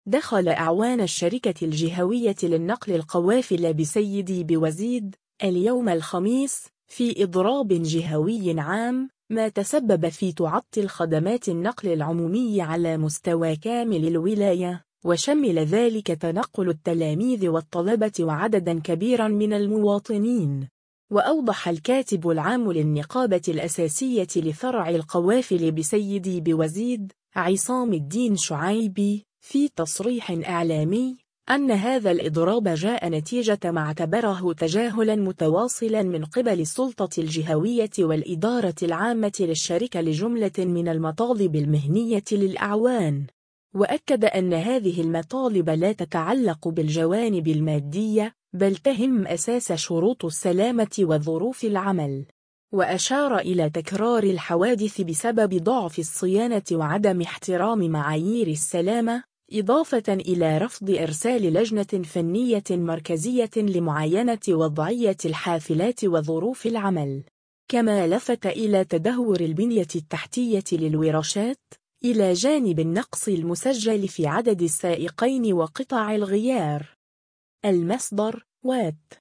دخل أعوان الشركة الجهوية للنقل القوافل بسيدي بوزيد اليوم الخميس في إضراب جهوي عام، ما تسبب في تعطل خدمات النقل العمومي على مستوى كامل الولاية، وشمل ذلك تنقل التلاميذ والطلبة وعددا كبيرا من المواطنين. وأوضح الكاتب العام للنقابة الأساسية لفرع القوافل بسيدي بوزيد عصام الدين شعيبي في تصريح إعلامي أن هذا الإضراب جاء نتيجة ما اعتبره تجاهلا متواصلا من قبل السلطة الجهوية والإدارة العامة للشركة لجملة من المطالب المهنية للأعوان. وأكد أن هذه المطالب لا تتعلق بالجوانب المادية، بل تهم أساس شروط السلامة وظروف العمل. وأشار إلى تكرار الحوادث بسبب ضعف الصيانة وعدم احترام معايير السلامة، إضافة إلى رفض إرسال لجنة فنية مركزية لمعاينة وضعية الحافلات وظروف العمل. كما لفت إلى تدهور البنية التحتية للورشات، إلى جانب النقص المسجل في عدد السائقين وقطع الغيار. المصدر: وات.